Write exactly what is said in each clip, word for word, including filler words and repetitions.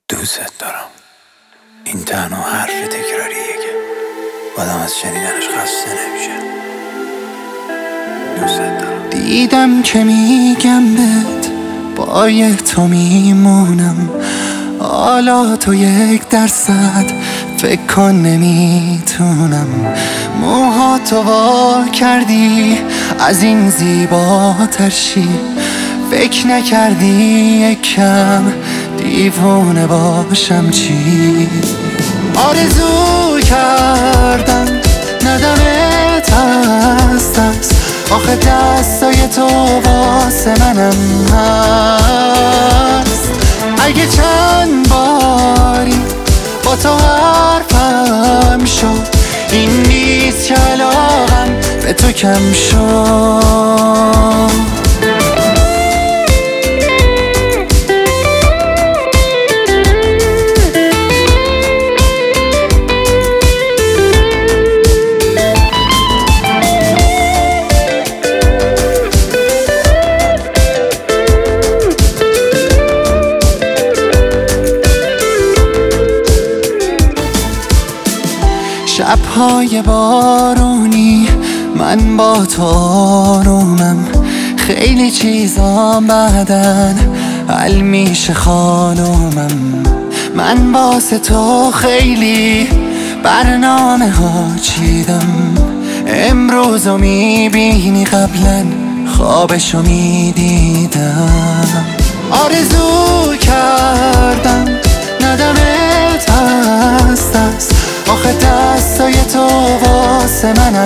دوست دارم. این تنها حرف تکراریه که آدم از شنیدنش خسته نمیشه. دوست دارم. دیدم که میگم بهت با تو میمونم، حالا تو یک درصد فکر کن نمیتونم. موها تو وا کردی از این زیباتر شی، فکر نکردی یکم دیوونه باشم چی. آرزو کردم ندمت هست است، آخه دستای تو واسه منم هست. اگه چند باری با تو حرفم شد، این نیست که علاقم به تو کم شد. شب‌های بارونی من با تو آرومم، خیلی چیزا بعدن حل میشه خانومم. من واسه تو خیلی برنامه ها چیدم، امروزو میبینی قبلا خوابشو میدیدم. آرزو کردم ندمت هست است، آخه دستای تو واسه منم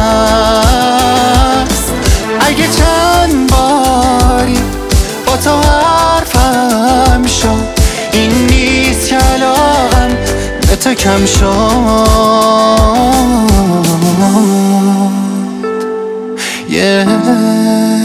هست. اگه چند باری با تو حرفم شد، این نیست که علاقم به تو کم شد. yeah.